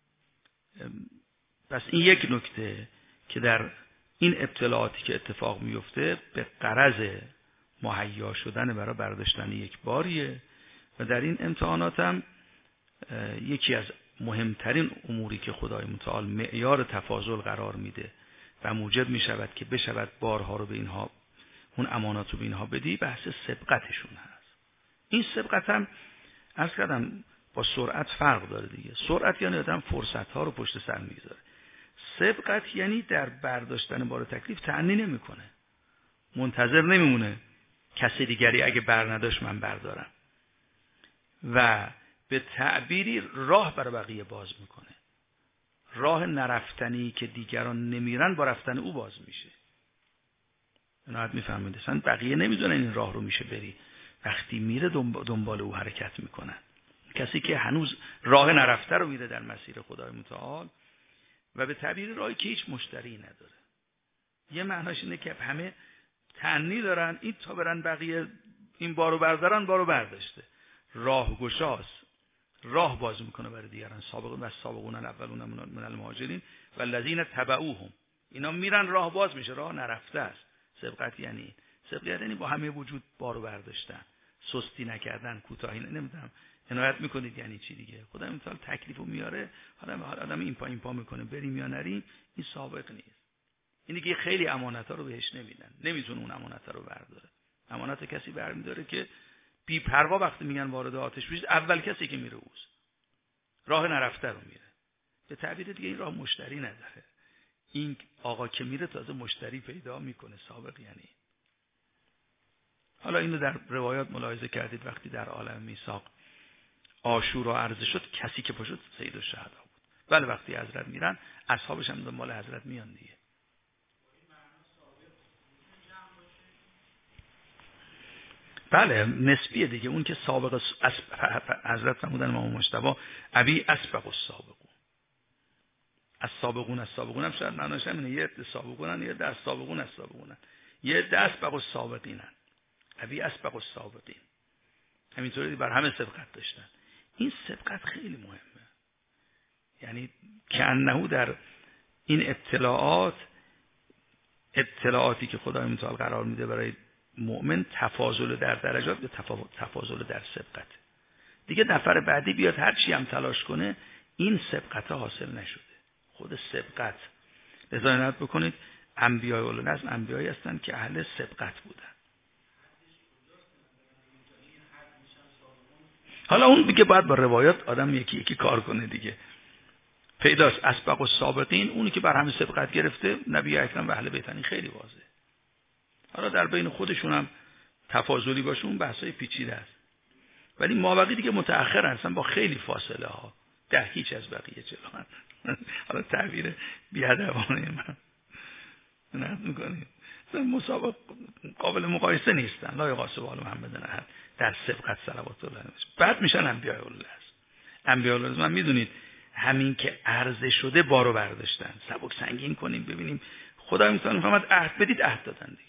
پس این یک نکته که در این ابتلاعاتی که اتفاق میفته به غرض مهیا شدن برای برداشتن یک باریه و در این امتحانات هم یکی از مهمترین اموری که خدای متعال معیار تفاضل قرار میده و موجب میشود که بشود بارها رو به اینها، اون امانات رو به اینها بدی، بحث سبقتشون هست. این سبقت هم عرض کردم با سرعت فرق داره دیگه. سرعت یعنی آدم فرصت ها رو پشت سر میگذاره. سبقت یعنی در برداشتن بار تکلیف تأنی نمیکنه، منتظر نمیمونه کسی دیگری اگه بر نداشت من بردارم، و به تعبیری راه برای بقیه باز میکنه. راه نرفتنی که دیگران نمیرن با رفتن او باز میشه. نهایت میفهمید اصلا بقیه نمیدونن این راه رو میشه بری، وقتی میره دنبال او حرکت میکنن. کسی که هنوز راه نرفته رو میره در مسیر خدای متعال و به تعبیر راهی که هیچ مشتری نداره. یه معناش اینه که همه تأنی دارن این تا برن بقیه این بارو بردارن، بارو برداشته. راه گشاست، راه باز میکنه برای دیگران. سابقون و سابقون الاولون من المهاجرین و الذین تبعوهم، اینا میرن راه باز میشه، راه نرفته است. سبقت یعنی سبقت یعنی با همه وجود بارو برداشتن، سستی نکردن، کوتاهی نمیدونم عنایت میکنید یعنی چی دیگه. خدا مثلا تکلیفو میاره، حالا آدم این پا این پا میکنه بریم یا نریم، این سابق نیست. این دیگه خیلی امانت‌ها رو بهش نمیدن، نمیتونه اون امانت‌ها رو برداره. امانت کسی برمی‌داره که بی پروا وقتی میگن وارد آتش بشید، اول کسی که میره اوست، راه نرفته رو میره. به تعبیر دیگه این راه مشتری نداره. این آقا که میره تازه مشتری پیدا میکنه. سابق یعنی حالا اینو در روایات ملاحظه کردید وقتی در عالم میثاق عاشورا عرضه شد، کسی که پاشد سید الشهدا بود. بله وقتی حضرت میرن اصحابش هم دنبال حضرت میان دیگه. بله نسبیه دیگه. اون که سابق حضرت فرمودن امام مجتبی ابی اسبق السابقون، از سابقون از سابقون هم شاید معناش همینه، یه عده سابقونن یه عده از سابقون از سابقونن، یه عده اسبق السابقینن، ابی اسبق السابقین. همینطوری بر همه سبقت داشتن. این سبقت خیلی مهمه، یعنی که انه در این اطلاعات اطلاعاتی که خدای متعال قرار میده برای مؤمن، تفاضل در درجات به تفاضل در سبقت. دیگه نفر بعدی بیاد هر چی هم تلاش کنه این سبقت حاصل نشده. خود سبقت لذا عنایت بکنید انبیاء اولوالعزم انبیایی هستند که اهل سبقت بودن. حالا اون دیگه باید با روایات آدم یکی یکی کار کنه دیگه. پیداست اسبق السابقین، اونی که بر همه سبقت گرفته نبی اکرم و اهل بیت، خیلی واضحه. حالا در بین خودشون هم تفاضلی باشه اون بحثای پیچیده است، ولی مابقی دیگه متأخر هستن با خیلی فاصله ها، ده هیچ از بقیه جلوان. حالا تعبیر بی‌ادبانه من نه میکنید مسابق قابل مقایسه نیستن. لا یقاس با محمد احد در سبقت صلوات الله علیه. بعد میشن انبیاء الله. انبیاء الله من میدونید همین که عرضه شده بارو برداشتن. سبک سنگین کنیم ببینیم خدا میتونه فهمد عهد بدید، عهد دادن دیگه.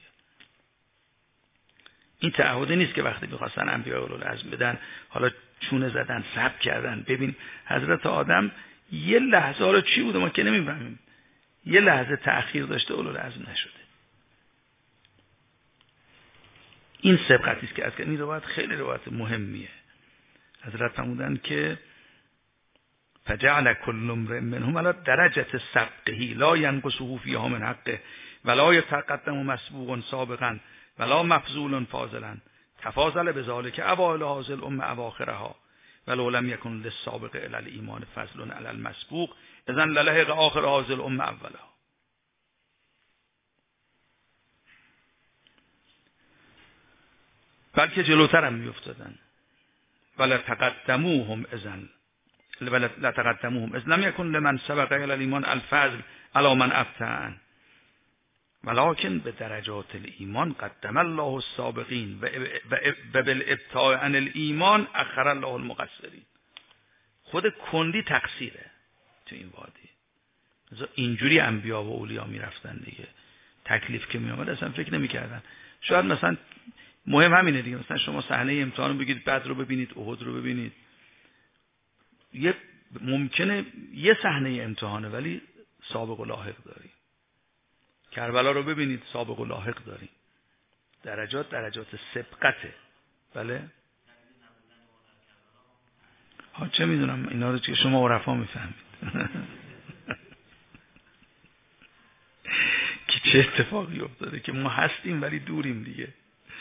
این تعهد نیست که وقتی می‌خواستن انبیاء اولوالعزم بدن حالا چونه زدن صبر کردن. ببین حضرت آدم یه لحظه رو چی بوده ما که نمی‌فهمیم، یه لحظه تأخیر داشته اولوالعزم نشده. این سبقتی است که از این روایت خیلی روایت مهمیه. حضرت فرمودن که فجعل كل امرئ منهم على درجة سبقه لا ينقصه فيها من حقه ولا يتقدم مسبوق سابقا ولا مفضول فاضلا تفاضل بذلك اوائل هذه الامه اواخرها ولو لم يكن للسابق الى الايمان فضل على المسبوق اذا للحق اخر هذه الامه اولها. بلکه جلوتر هم میافتادن. ولا تقدموهم اذن ولا تقدموهم اذ لم يكن لمن سبق الى الايمان الفضل على من ابتعن ولكن به درجات الایمان قدم الله السابقین و بالابتاع عن الایمان اخر الله المقصرین. خود کندی تقصیره تو این وادی. اینجوری انبیا و اولیا میرفتن دیگه. تکلیف که میامد اصلا فکر نمیکردن. شاید مثلا مهم همینه دیگه، مثلا شما صحنه امتحان رو بگید، بدر رو ببینید، احد رو ببینید، یه ممکنه یه صحنه امتحانه ولی سابق و لاحق داریم. کربلا رو ببینید سابق و لاحق داریم. درجات درجات سبقته. بله ها چه میدونم اینا رو که شما عرفا میفهمید که چه اتفاقی افتاده که ما هستیم ولی دوریم دیگه.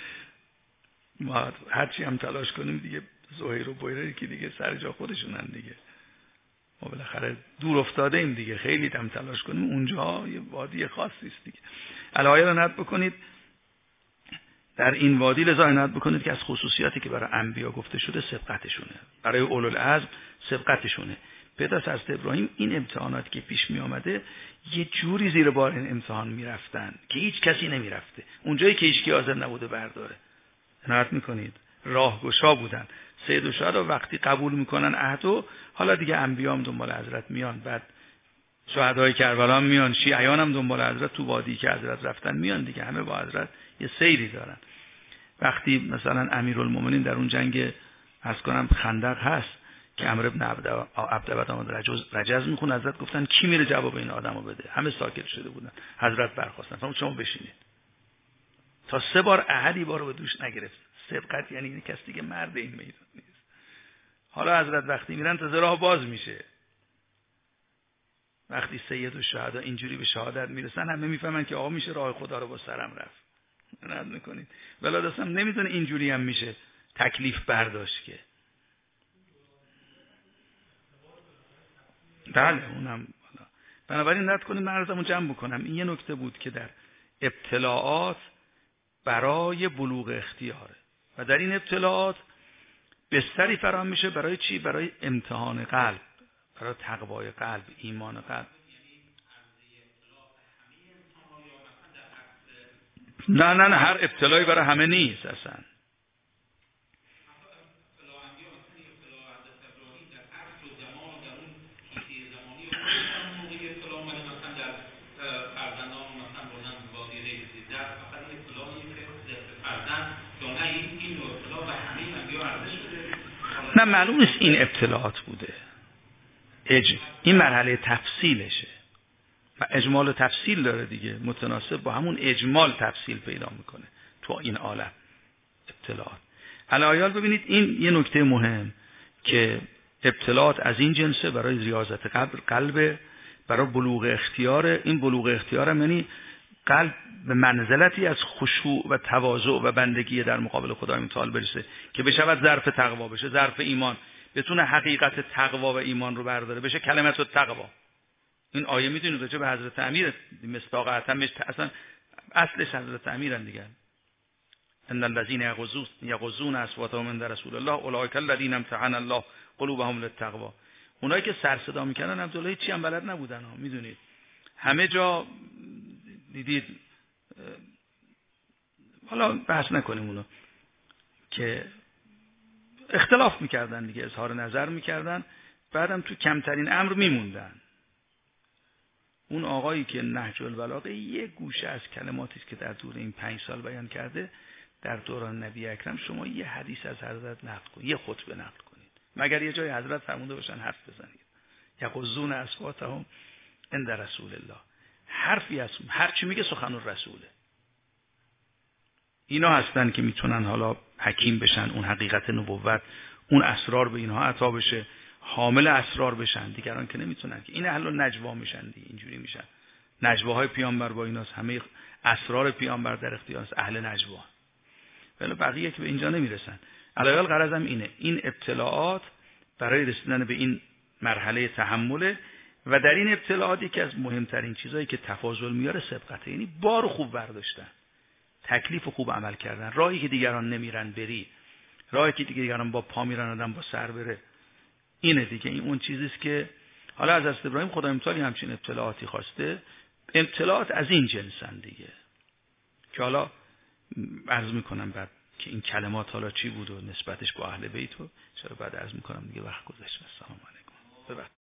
ما هرچی هم تلاش کنیم دیگه زهیر و بویره که دیگه سر جا خودشونن دیگه. ما بالاخره دور افتاده ایم دیگه، خیلی هم تلاش کنیم اونجا یه وادی خاصی است دیگه. الایه رو نت بکنید در این وادی، لذا عنایت بکنید که از خصوصیاتی که برای انبیا گفته شده سبقتشونه، برای اولوالعزم سبقتشونه. پدر از ابراهیم این امتحاناتی که پیش می آمده یه جوری زیر بار این امتحان میرفتن که هیچ کسی نمیرفته، اونجایی که هیچ کی حاضر نبوده برداره. عنایت میکنید راهگشا بودن. سید و شهدا وقتی قبول میکنن عهدو، حالا دیگه انبیا هم دنبال حضرت میان، بعد شهدای کربلا میان، شیعیان هم دنبال حضرت تو وادی که حضرت رفتن میان دیگه، همه با حضرت یه سیری دارن. وقتی مثلا امیرالمومنین در اون جنگ از کنم خندق هست که عمرو بن عبدود آمد رجز رجز میخونه، حضرت گفتن کی میره جواب این آدمو بده؟ همه ساکت شده بودن. حضرت برخاستن شما بشینید. تا سه بار احدی بارو به دوش نگرفت. سبقت یعنی این کسی که مرد این میدان نیست. حالا حضرت وقتی میرن تا راه باز میشه. وقتی سید و شهدا اینجوری به شهادت میرسن همه میفهمن که آقا میشه راه خدا رو با سرم رفت. ناد میکنید. ولادت هم نمیدونه اینجوری هم میشه تکلیف برداشت که. بله اونم بالا. بنابراین ناد کنید من عرضمو جمع بکنم. این یه نکته بود که در ابتلاعات برای بلوغ اختیاره و در این ابتلاعات بستری فراهم میشه برای چی؟ برای امتحان قلب، برای تقوای قلب، ایمان قلب. نه نه نه هر ابتلایی برای همه نیست اصلا. نه معلوم نیست این ابتلاعات بوده. اج... این مرحله تفصیلشه و اجمال و تفصیل داره دیگه، متناسب با همون اجمال تفصیل پیدا میکنه تو این عالم ابتلاعات. علایال ببینید این یه نکته مهم که ابتلاعات از این جنسه برای ریاضت قلب، قلب برای بلوغ اختیار. این بلوغ اختیار هم یعنی قلب به منزلتی از خشوع و تواضع و بندگی در مقابل خدای متعال برسه که بشود ظرف تقوا، بشه ظرف ایمان، بتونه حقیقت تقوا و ایمان رو برداره، بشه کلمت التقوا. این آیه میدونید راجع به حضرت امیر مصداق اتمش اصلا اصلش حضرت امیرن دیگه. ان الذين يغضون يغضون اصواتهم عند رسول الله اولئک الذين امتحن الله قلوبهم للتقوا. اونایی که سر صدا میکنن عبدالله چی هم بلد نبودن ها، میدونید همه جا دیدید. حالا بحث نکنیم اونو، که اختلاف میکردن دیگه، اظهار نظر میکردن، بعدم تو کمترین امر میموندن. اون آقایی که نهج البلاغه یه گوشه از کلماتی که در دور این پنج سال بیان کرده، در دوران نبی اکرم شما یه حدیث از حضرت نقل کنید، یه خطبه نقل کنید، مگر یه جای حضرت فرموده باشن حرف بزنید. یغضون اصواتهم عند رسول الله. حرفی از هر چی میگه سخن الرسوله. اینا هستن که میتونن حالا حکیم بشن، اون حقیقت نبوت، اون اسرار به اینها عطا بشه، حامل اسرار بشن. دیگران که نمیتونن که. این اهل نجوا میشن دیگه، اینجوری میشن. نجواهای پیامبر با ایناست، همه اسرار پیامبر در اختیار است اهل نجوا. ولی بقیه که به اینجا نمیرسن. علاوه بر غرضم اینه، این ابتلاعات برای رسیدن به این مرحله تحمله و در این ابتلاعات یکی از مهمترین چیزایی که تفاضل میاره سبقته، یعنی بار خوب برداشتن، تکلیف خوب عمل کردن، راهی که دیگران نمیرن بری، راهی که دیگران با پا میرن آدم با سر بره. اینه دیگه. این اون چیزیست که حالا از حضرت ابراهیم خدای متعال همچین اطلاعاتی خواسته. اطلاعات از این جنسن دیگه، که حالا عرض میکنم بعد که این کلمات حالا چی بود و نسبتش با اهل بیت و چرا بعد عرض میکنم دیگه، وقت گذشت. السلام علیکم.